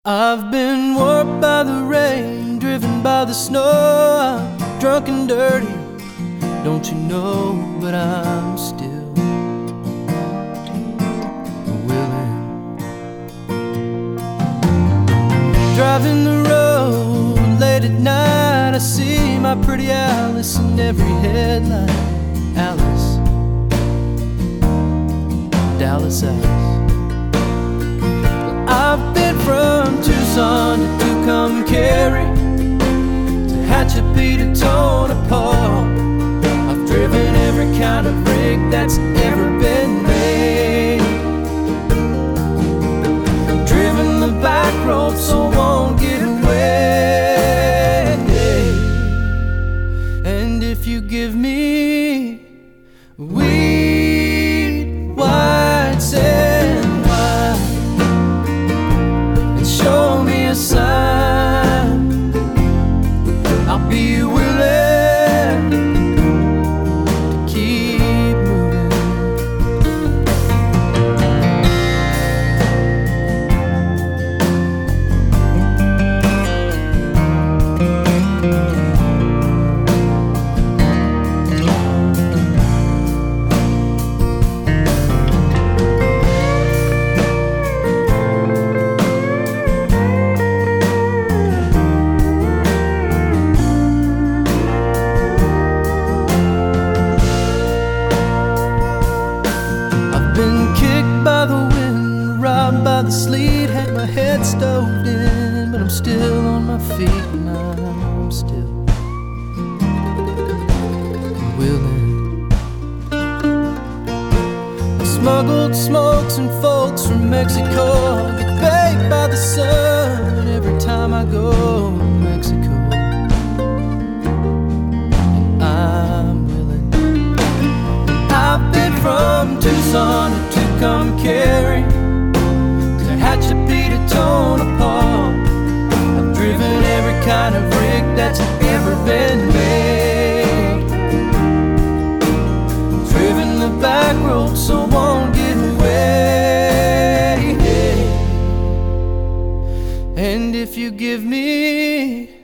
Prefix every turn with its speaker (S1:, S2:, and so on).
S1: I've been warped by the rain, driven by the snow. I'm drunk and dirty, don't you know? But I'm still willing. Driving the road late at night, I see my pretty Alice in every headlight. Alice, Dallas Alice. I've been from Tucson to Tucumcari, to Tehachapi to Tonopah. I've driven every kind of rig that's ever been made. Driven the back road so I won't get away. And if you give me weed, white sand, show me a sign, I'll be willing to keep moving. Been kicked by the wind, robbed by the sleet, had my head stoved in, but I'm still on my feet and I'm still willing. I smuggled smokes and folks from Mexico, get baked by the sun every time I go to Mexico. And I'm willing. I've been from Tucson to Tucumcari, to Tehachapi to Tonopah. I've driven every kind of rig that's ever been made. Driven the back road so I won't get away. And if you give me